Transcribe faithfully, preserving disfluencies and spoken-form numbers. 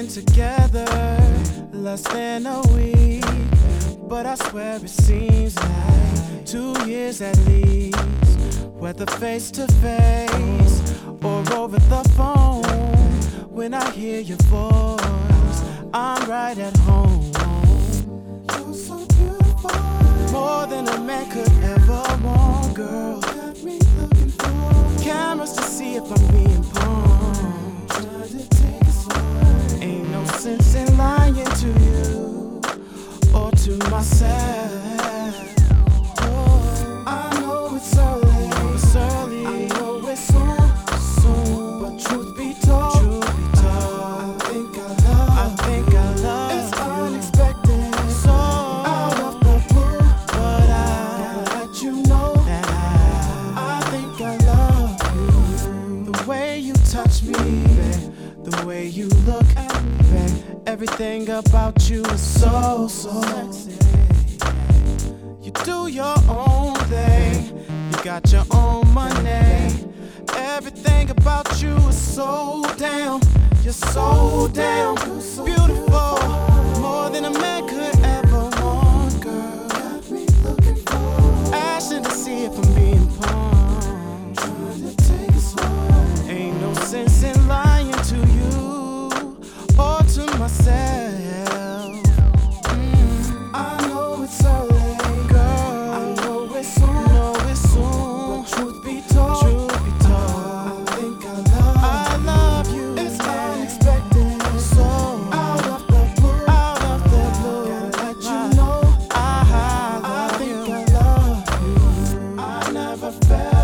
been together less than a week, but I swear it seems like two years at least. Whether face to face or over the phone, when I hear your voice, I'm right at home. You're so beautiful, more than a man could ever want, girl. Got me looking for cameras to see if I'm being pawned. Trying to take it slow. Ain't no sense in lying to you or to myself. Oh, I know it's early, it's early. I know it's soon, soon. But truth be told, truth be told, I think I love, I think I love. It's unexpected, so out of the blue. But I gotta let you know that I, I think I love you. The way you touch me, the way you look at me, everything about you is so, so sexy. You do your own thing, you got your own money. Everything about you is so damn, you're so damn beautiful, more than a man could ever want, girl. Got me looking for action to see if I'm being pawned. Trying to take it slow. Ain't no sense in lying to you or to myself. Mm. I know it's early, girl. I know it's soon, know it's soon. But truth be told, truth be told, I think I love, I love you. It's unexpected, so out of the blue, out of the blue. Gotta let you know I, I, I think you. I love you. I never felt